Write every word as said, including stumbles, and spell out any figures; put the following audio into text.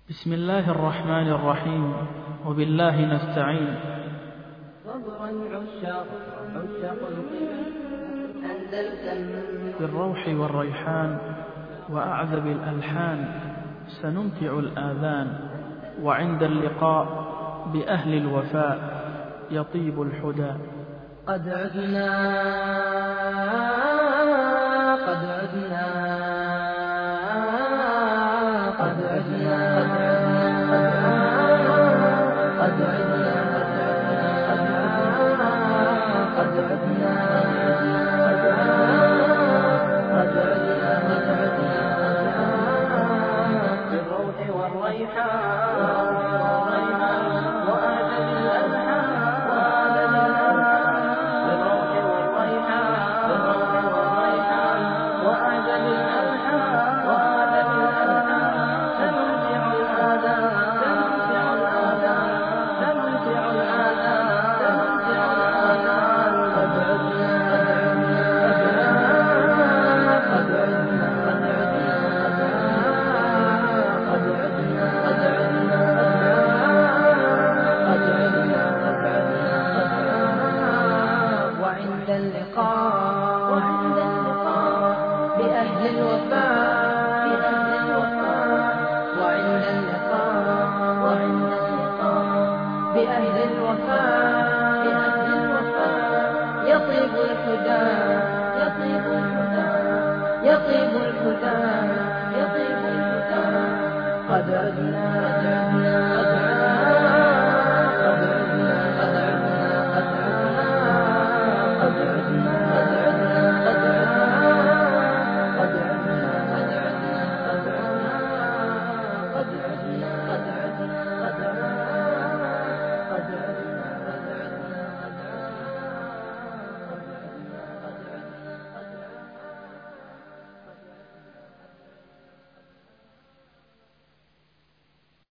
بسم الله الرحمن الرحيم، وبالله نستعين. صبرا عشاق عشاق القبل أندلسا بالروح والريحان وأعذب الألحان سنمتع الآذان، وعند اللقاء بأهل الوفاء يطيب الحدى. قد عدنا قد عدنا قد عدنا قد عدنا قد عدنا قد عدنا بالروح والريحان وأعذب الألحان بالروح والريحان وأعذب الألحان سنمتع الآذان سنمتع الآذان سنمتع الآذان سنمتع الآذان قد عدنا قد عدنا قد عدنا قد عدنا قد عدنا قد عدنا قد عدنا وعند اللقاء وعند اللقاء بأهل الوفاء بأهل الوفاء وعند اللقاء وعند اللقاء بأهل الوفاء بأهل الوفاء يطيب الحدى يطيب الحدى يطيب الحدى يطيب الحدى قد عدنا